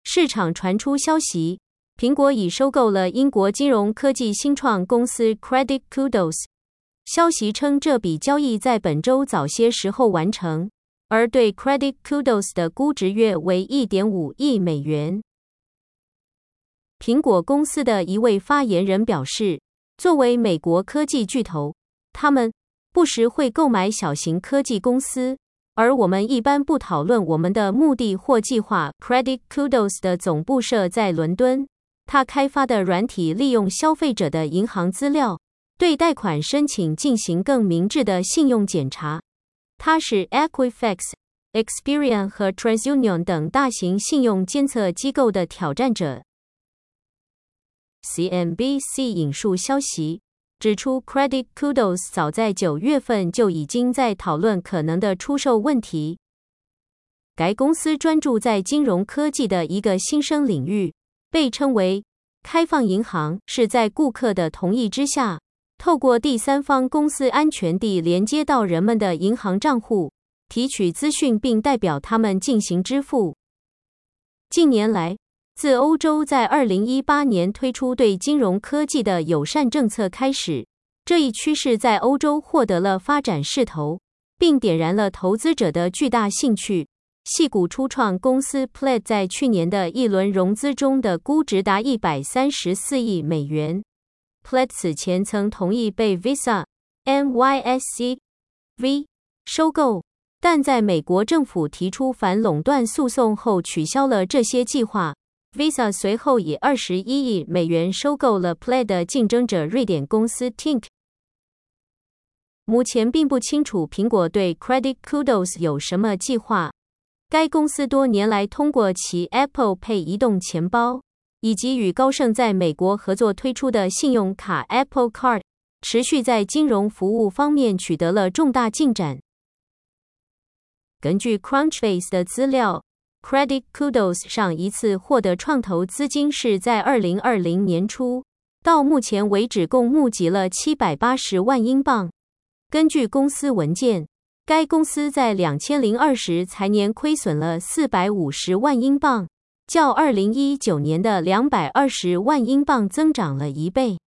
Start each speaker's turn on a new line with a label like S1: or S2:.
S1: 市场传出消息，苹果已收购了英国金融科技新创公司 Credit Kudos。消息称这笔交易在本周早些时候完成，而对 Credit Kudos 的估值约为 1.5 亿美元。苹果公司的一位发言人表示，作为美国科技巨头，他们不时会购买小型科技公司，而我们一般不讨论我们的目的或计划。Credit Kudos 的总部设在伦敦，它开发的软体利用消费者的银行资料，对贷款申请进行更明智的信用检查。它是 Equifax、Experian 和 TransUnion 等大型信用监测机构的挑战者。CNBC 引述消息，指出 Credit Kudos 早在9月份就已经在讨论可能的出售问题。该公司专注在金融科技的一个新生领域，被称为开放银行，是在顾客的同意之下，透过第三方公司安全地连接到人们的银行账户，提取资讯并代表他们进行支付。近年来，自欧洲在2018年推出对金融科技的友善政策开始，这一趋势在欧洲获得了发展势头，并点燃了投资者的巨大兴趣。矽谷初创公司 Plaid 在去年的一轮融资中的估值达134亿美元。Plaid 此前曾同意被 Visa、NYSE、V 收购，但在美国政府提出反垄断诉讼后取消了这些计划。Visa 随后以21亿美元收购了 Plaid 的竞争者瑞典公司 Tink。目前并不清楚苹果对 Credit Kudos 有什么计划。该公司多年来通过其 Apple Pay 移动钱包，以及与高盛在美国合作推出的信用卡 Apple Card， 持续在金融服务方面取得了重大进展。根据 Crunchbase 的资料， Credit Kudos 上一次获得创投资金是在2020年初，到目前为止共募集了780万英镑。根据公司文件，该公司在2020财年亏损了450万英镑，较2019年的220万英镑增长了1倍。